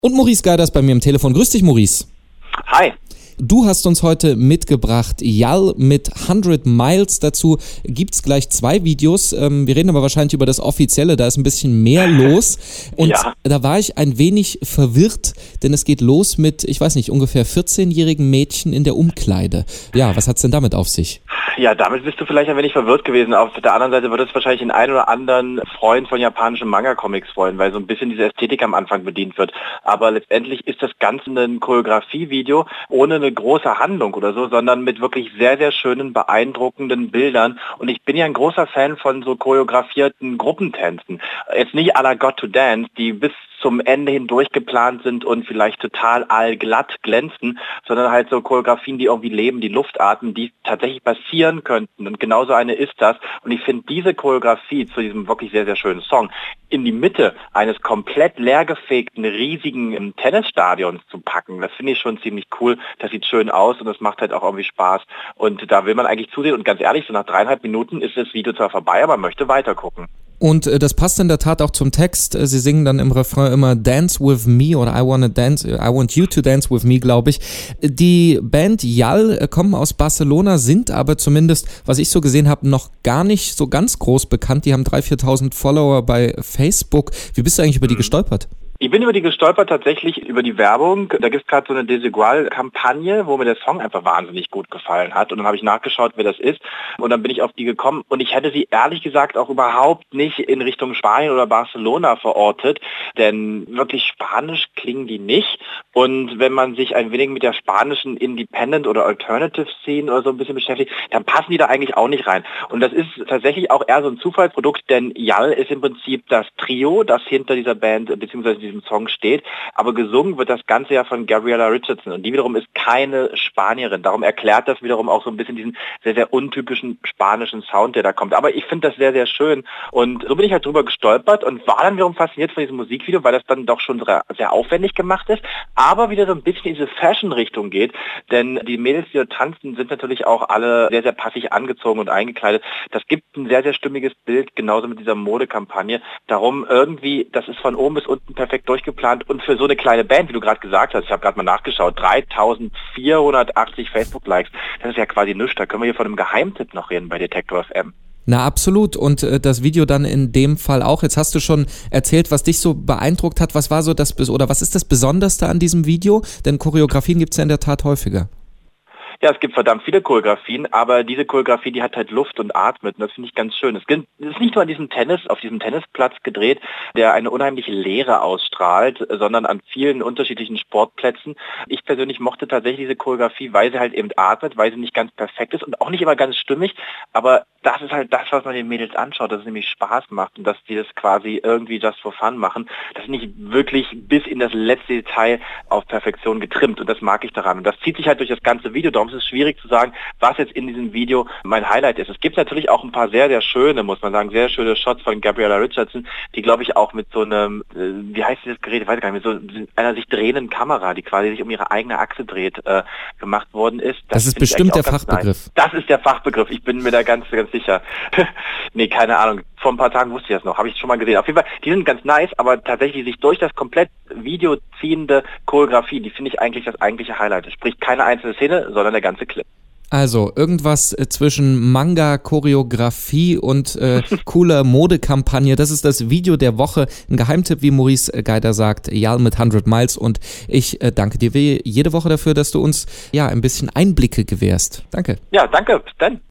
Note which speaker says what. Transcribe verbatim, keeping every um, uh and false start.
Speaker 1: Und Maurice Geider ist bei mir am Telefon. Grüß dich, Maurice.
Speaker 2: Hi.
Speaker 1: Du hast uns heute mitgebracht Yal mit hundred Miles. Dazu gibt's gleich zwei Videos. Ähm, wir reden aber wahrscheinlich über das Offizielle, da ist ein bisschen mehr los. Und
Speaker 2: ja.
Speaker 1: Da war ich ein wenig verwirrt, denn es geht los mit, ich weiß nicht, ungefähr vierzehnjährigen Mädchen in der Umkleide. Ja, was hat's denn damit auf sich?
Speaker 2: Ja, damit bist du vielleicht ein wenig verwirrt gewesen. Auf der anderen Seite wird es wahrscheinlich den einen oder anderen Freund von japanischen Manga-Comics freuen, weil so ein bisschen diese Ästhetik am Anfang bedient wird. Aber letztendlich ist das Ganze ein Choreografie-Video ohne eine große Handlung oder so, sondern mit wirklich sehr, sehr schönen, beeindruckenden Bildern. Und ich bin ja ein großer Fan von so choreografierten Gruppentänzen. Jetzt nicht à la Got to Dance, die bis zum Ende hindurch geplant sind und vielleicht total allglatt glänzen, sondern halt so Choreografien, die irgendwie leben, die Luft atmen, die tatsächlich passieren könnten. Und genauso eine ist das. Und ich finde diese Choreografie zu diesem wirklich sehr, sehr schönen Song in die Mitte eines komplett leergefegten, riesigen Tennisstadions zu packen, das finde ich schon ziemlich cool. Das sieht schön aus und das macht halt auch irgendwie Spaß. Und da will man eigentlich zusehen. Und ganz ehrlich, so nach dreieinhalb Minuten ist das Video zwar vorbei, aber man möchte weiter gucken.
Speaker 1: Und äh, das passt in der Tat auch zum Text. Sie singen dann im Refrain immer Dance with me oder I wanna dance, I want you to dance with me, glaube ich. Die Band Yal äh, kommen aus Barcelona, sind aber zumindest, was ich so gesehen habe, noch gar nicht so ganz groß bekannt. Die haben dreitausend, viertausend Follower bei Facebook. Wie bist du eigentlich über die gestolpert?
Speaker 2: Ich bin über die gestolpert tatsächlich über die Werbung. Da gibt es gerade so eine Desigual-Kampagne, wo mir der Song einfach wahnsinnig gut gefallen hat. Und dann habe ich nachgeschaut, wer das ist. Und dann bin ich auf die gekommen. Und ich hätte sie ehrlich gesagt auch überhaupt nicht in Richtung Spanien oder Barcelona verortet. Denn wirklich spanisch klingen die nicht. Und wenn man sich ein wenig mit der spanischen Independent- oder Alternative-Szene oder so ein bisschen beschäftigt, dann passen die da eigentlich auch nicht rein. Und das ist tatsächlich auch eher so ein Zufallsprodukt, denn Yal ist im Prinzip das Trio, das hinter dieser Band bzw. diesem Song steht, aber gesungen wird das Ganze ja von Gabriella Richardson und die wiederum ist keine Spanierin. Darum erklärt das wiederum auch so ein bisschen diesen sehr, sehr untypischen spanischen Sound, der da kommt. Aber ich finde das sehr, sehr schön und so bin ich halt drüber gestolpert und war dann wiederum fasziniert von diesem Musikvideo, weil das dann doch schon sehr, sehr aufwendig gemacht ist, aber wieder so ein bisschen in diese Fashion-Richtung geht, denn die Mädels, die da tanzen, sind natürlich auch alle sehr, sehr passig angezogen und eingekleidet. Das gibt ein sehr, sehr stimmiges Bild, genauso mit dieser Modekampagne. Darum irgendwie, das ist von oben bis unten perfekt durchgeplant und für so eine kleine Band, wie du gerade gesagt hast, ich habe gerade mal nachgeschaut, dreitausendvierhundertachtzig Facebook-Likes, das ist ja quasi nichts, da können wir hier von einem Geheimtipp noch reden bei Detektor F M.
Speaker 1: Na absolut und äh, das Video dann in dem Fall auch. Jetzt hast du schon erzählt, was dich so beeindruckt hat, was war so das, oder was ist das Besonderste an diesem Video? Denn Choreografien gibt es ja in der Tat häufiger.
Speaker 2: Ja, es gibt verdammt viele Choreografien, aber diese Choreografie, die hat halt Luft und atmet und das finde ich ganz schön. Es ist nicht nur an diesem Tennis, auf diesem Tennisplatz gedreht, der eine unheimliche Leere ausstrahlt, sondern an vielen unterschiedlichen Sportplätzen. Ich persönlich mochte tatsächlich diese Choreografie, weil sie halt eben atmet, weil sie nicht ganz perfekt ist und auch nicht immer ganz stimmig, aber das ist halt das, was man den Mädels anschaut, dass es nämlich Spaß macht und dass die das quasi irgendwie just for fun machen. Das ist nicht wirklich bis in das letzte Detail auf Perfektion getrimmt und das mag ich daran. Und das zieht sich halt durch das ganze Video, darum ist es schwierig zu sagen, was jetzt in diesem Video mein Highlight ist. Es gibt natürlich auch ein paar sehr, sehr schöne, muss man sagen, sehr schöne Shots von Gabriella Richardson, die glaube ich auch mit so einem, äh, wie heißt dieses Gerät, ich weiß gar nicht, mit so einer sich drehenden Kamera, die quasi sich um ihre eigene Achse dreht, äh, gemacht worden ist.
Speaker 1: Das, das ist bestimmt der Fachbegriff.
Speaker 2: Nice. Das ist der Fachbegriff, ich bin mir da ganz, ganz sicher. Nee, keine Ahnung. Vor ein paar Tagen wusste ich das noch. Habe ich schon mal gesehen. Auf jeden Fall, die sind ganz nice, aber tatsächlich sich durch das komplett Video ziehende Choreografie, die finde ich eigentlich das eigentliche Highlight. Sprich, keine einzelne Szene, sondern der ganze Clip.
Speaker 1: Also irgendwas zwischen Manga, Choreografie und äh, cooler Modekampagne. Das ist das Video der Woche. Ein Geheimtipp, wie Maurice Geider sagt, Yal mit hundred Miles. Und ich äh, danke dir wie jede Woche dafür, dass du uns ja ein bisschen Einblicke gewährst. Danke.
Speaker 2: Ja, danke. Bis dann.